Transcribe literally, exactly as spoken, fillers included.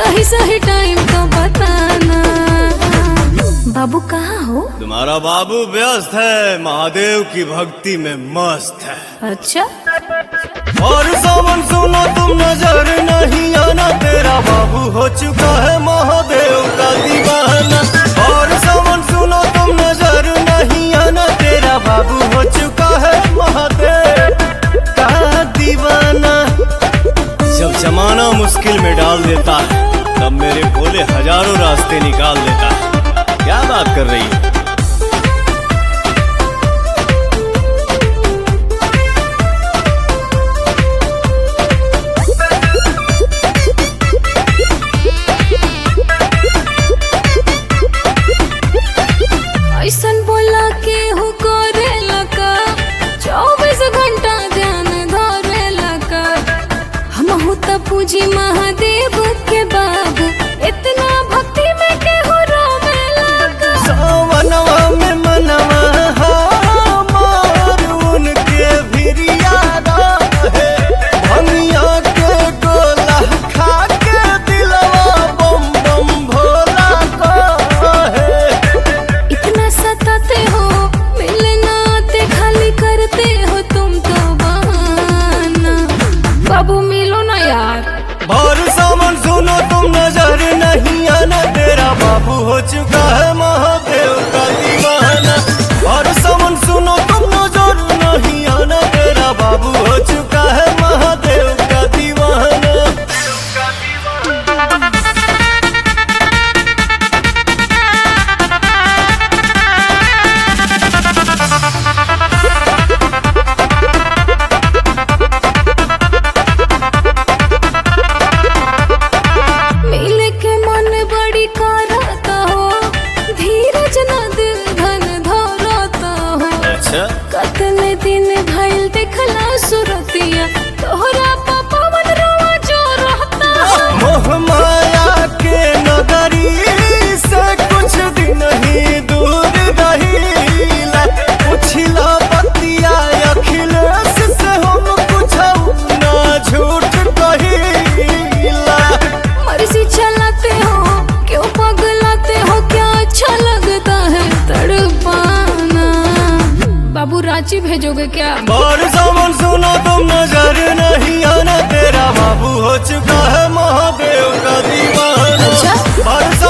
सही सही टाइम तो बताना। बाबू कहाँ हो? तुम्हारा बाबू व्यस्त है, महादेव की भक्ति में मस्त है। अच्छा और सावन सुनो तुम नजर नहीं आना, तेरा बाबू हो चुका है महादेव का दीवाना। और सावन सुनो तुम नजर नहीं आना, तेरा बाबू हो चुका है महादेव का दीवाना। जब जमाना मुश्किल में डाल देता है, तब मेरे भोले हजारों रास्ते निकाल देता है। क्या बात कर रही है? ऐसन बोला के हो करे लका, चौबीस घंटा ध्यान धरे लका। हम हो त पूजी महादेव के बाबू, इतना भक्ति में के हो रोवे लका। सावनवा में मनवा हमार उनके भिरिया रहे, भंगिया के गोला खा के दिलवा बम बम भोला कहे। इतना सताते हो, मिलना आते खाली करते हो तुम तो बहाना। बाबू मिलो ना यार। और सावन सुनो तुम नजर नहीं आना, तेरा बाबू हो चुका है महादेव का दीवाना। और सावन सुनो तुम नजर नहीं आना, तेरा बाबू हो चुका है महादेव का दीवाना। मिले के मन बड़ी करता हो, धीरज न दिल धन धरता हो। अच्छा कतने दिन भइल देखला सुरतिया, तोहरा पापा मन रोवा जो रहता हो। मोह माया के नगरी से कुछ दिन ही दूर रहीला, पुछला बतिया अखिलेश से हम कुछ ना झूठ कहीला। मर्जी चलाते हो क्यों पगलाते हो, क्या अच्छा लगता है तड़पाना। बाबू रांची भेजोगे क्या? और सावन सुनो तुम नजर नहीं आना, तेरा बाबू हो चुका है महादेव का दीवाना। अच्छा? और